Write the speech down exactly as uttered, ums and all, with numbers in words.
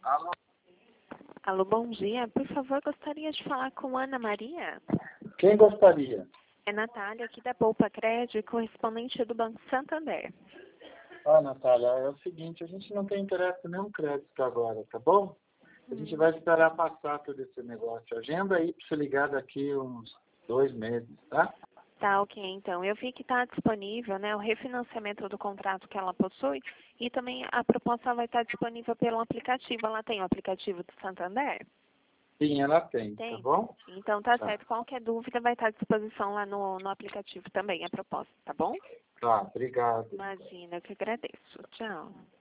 Alô? Alô, bom dia. Por favor, gostaria de falar com Ana Maria. Quem gostaria? É Natália, aqui da Poupa Crédito, correspondente do Banco Santander. Ah, Natália, é o seguinte, a gente não tem interesse em nenhum crédito agora, tá bom? A gente vai esperar passar todo esse negócio. Agenda aí para você ligar daqui uns dois meses, tá? Tá, ok, então. Eu vi que está disponível, né, o refinanciamento do contrato que ela possui e também a proposta vai estar disponível pelo aplicativo. Ela tem o aplicativo do Santander? Sim, ela tem, Tem? tá bom? Então tá, Tá. certo. Qualquer dúvida vai estar à disposição lá no, no aplicativo também, a proposta, tá bom? Tá, obrigado. Imagina, eu que agradeço. Tchau.